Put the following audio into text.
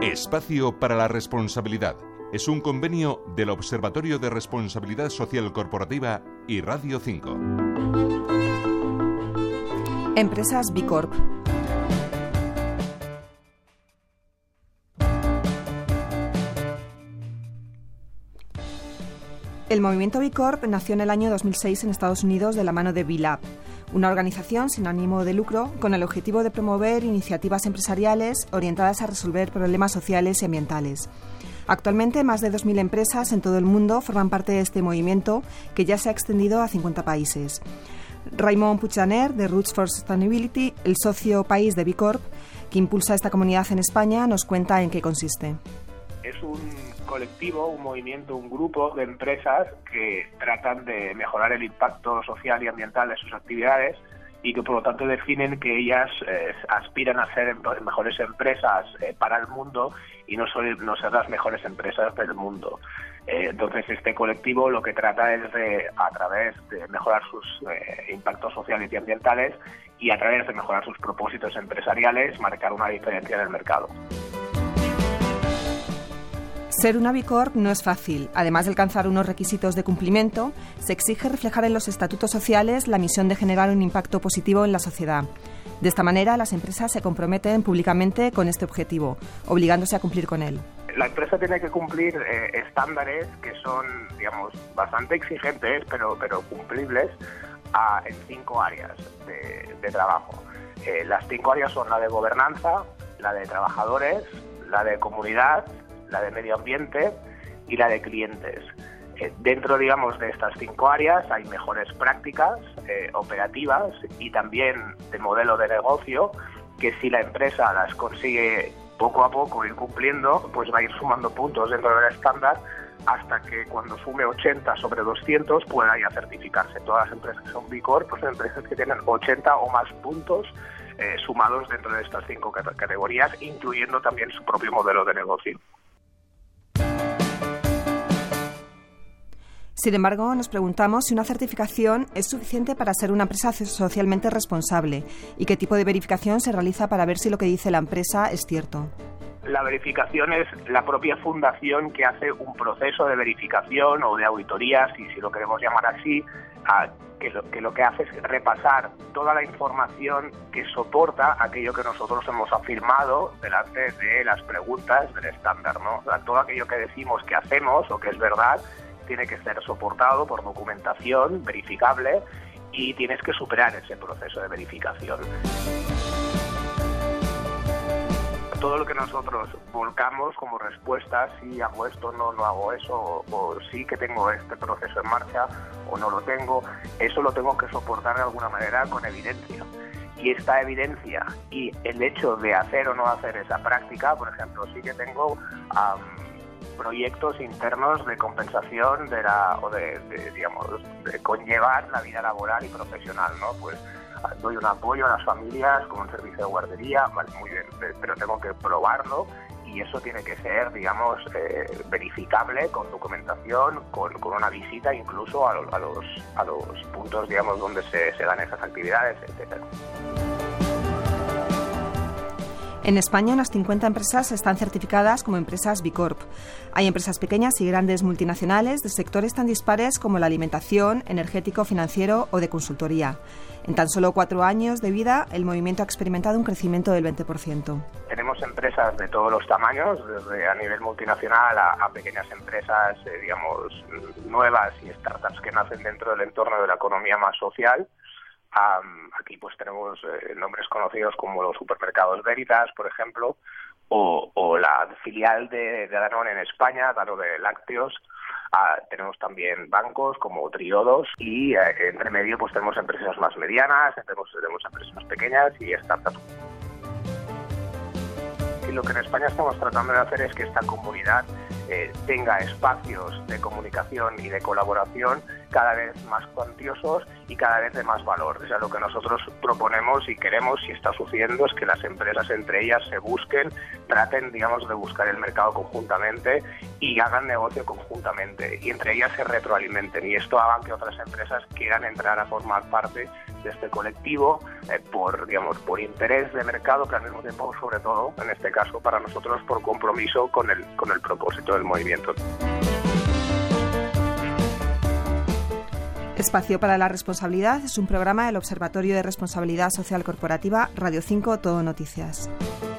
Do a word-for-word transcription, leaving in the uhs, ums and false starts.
Espacio para la Responsabilidad. Es un convenio del Observatorio de Responsabilidad Social Corporativa y Radio cinco. Empresas B Corp. El movimiento B Corp nació en el año dos mil seis en Estados Unidos de la mano de B Lab, una organización sin ánimo de lucro con el objetivo de promover iniciativas empresariales orientadas a resolver problemas sociales y ambientales. Actualmente, más de dos mil empresas en todo el mundo forman parte de este movimiento, que ya se ha extendido a cincuenta países. Raymond Puigjaner, de Roots for Sustainability, el socio país de B Corp, que impulsa esta comunidad en España, nos cuenta en qué consiste. Es un colectivo, un movimiento, un grupo de empresas que tratan de mejorar el impacto social y ambiental de sus actividades y que por lo tanto definen que ellas eh, aspiran a ser mejores empresas eh, para el mundo y no, son, no ser las mejores empresas del mundo. Eh, entonces este colectivo lo que trata es de, a través de mejorar sus eh, impactos sociales y ambientales y a través de mejorar sus propósitos empresariales, marcar una diferencia en el mercado. Ser una B Corp no es fácil. Además de alcanzar unos requisitos de cumplimiento, se exige reflejar en los estatutos sociales la misión de generar un impacto positivo en la sociedad. De esta manera, las empresas se comprometen públicamente con este objetivo, obligándose a cumplir con él. La empresa tiene que cumplir eh, estándares que son, digamos, bastante exigentes, pero, pero cumplibles a, en cinco áreas de, de trabajo. Eh, las cinco áreas son la de gobernanza, la de trabajadores, la de comunidad, la de medio ambiente y la de clientes. Eh, dentro, digamos, de estas cinco áreas hay mejores prácticas eh, operativas y también de modelo de negocio que si la empresa las consigue poco a poco ir cumpliendo, pues va a ir sumando puntos dentro del estándar hasta que cuando sume ochenta sobre doscientos pueda ya certificarse. Todas las empresas que son B Corp pues son empresas que tienen ochenta o más puntos eh, sumados dentro de estas cinco categorías, incluyendo también su propio modelo de negocio. Sin embargo, nos preguntamos si una certificación es suficiente para ser una empresa socialmente responsable y qué tipo de verificación se realiza para ver si lo que dice la empresa es cierto. La verificación es la propia fundación que hace un proceso de verificación o de auditoría, si, si lo queremos llamar así, a, que, lo, que lo que hace es repasar toda la información que soporta aquello que nosotros hemos afirmado delante de las preguntas del estándar, ¿no? O sea, todo aquello que decimos que hacemos o que es verdad tiene que ser soportado por documentación verificable y tienes que superar ese proceso de verificación. Todo lo que nosotros volcamos como respuesta, sí hago esto, no, no hago eso, o, o sí que tengo este proceso en marcha o no lo tengo, eso lo tengo que soportar de alguna manera con evidencia. Y esta evidencia y el hecho de hacer o no hacer esa práctica, por ejemplo, sí que tengo um, proyectos internos de compensación de la o de, de digamos de conllevar la vida laboral y profesional, ¿no? Pues doy un apoyo a las familias con un servicio de guardería, vale, muy bien, pero tengo que probarlo y eso tiene que ser, digamos, eh, verificable con documentación, con, con una visita incluso a, a los a los puntos, digamos, donde se, se dan esas actividades, etcétera. En España, unas cincuenta empresas están certificadas como empresas B Corp. Hay empresas pequeñas y grandes multinacionales de sectores tan dispares como la alimentación, energético, financiero o de consultoría. En tan solo cuatro años de vida, el movimiento ha experimentado un crecimiento del veinte por ciento. Tenemos empresas de todos los tamaños, desde a nivel multinacional a, a pequeñas empresas, eh, digamos, nuevas y startups que nacen dentro del entorno de la economía más social. Um, aquí pues tenemos eh, nombres conocidos como los supermercados Veritas, por ejemplo, o, o la filial de, de Danone en España, Danone Lácteos. Uh, tenemos también bancos como Triodos y eh, entre medio pues tenemos empresas más medianas, tenemos, tenemos empresas más pequeñas y startups. Y lo que en España estamos tratando de hacer es que esta comunidad eh, tenga espacios de comunicación y de colaboración cada vez más cuantiosos y cada vez de más valor. O sea, lo que nosotros proponemos y queremos, y está sucediendo, es que las empresas entre ellas se busquen, traten, digamos, de buscar el mercado conjuntamente y hagan negocio conjuntamente y entre ellas se retroalimenten y esto haga que otras empresas quieran entrar a formar parte de este colectivo, eh, por, digamos, por interés de mercado, pero al mismo tiempo, sobre todo, en este caso, para nosotros, por compromiso con el, con el propósito del movimiento. Espacio para la Responsabilidad es un programa del Observatorio de Responsabilidad Social Corporativa Radio cinco Todo Noticias.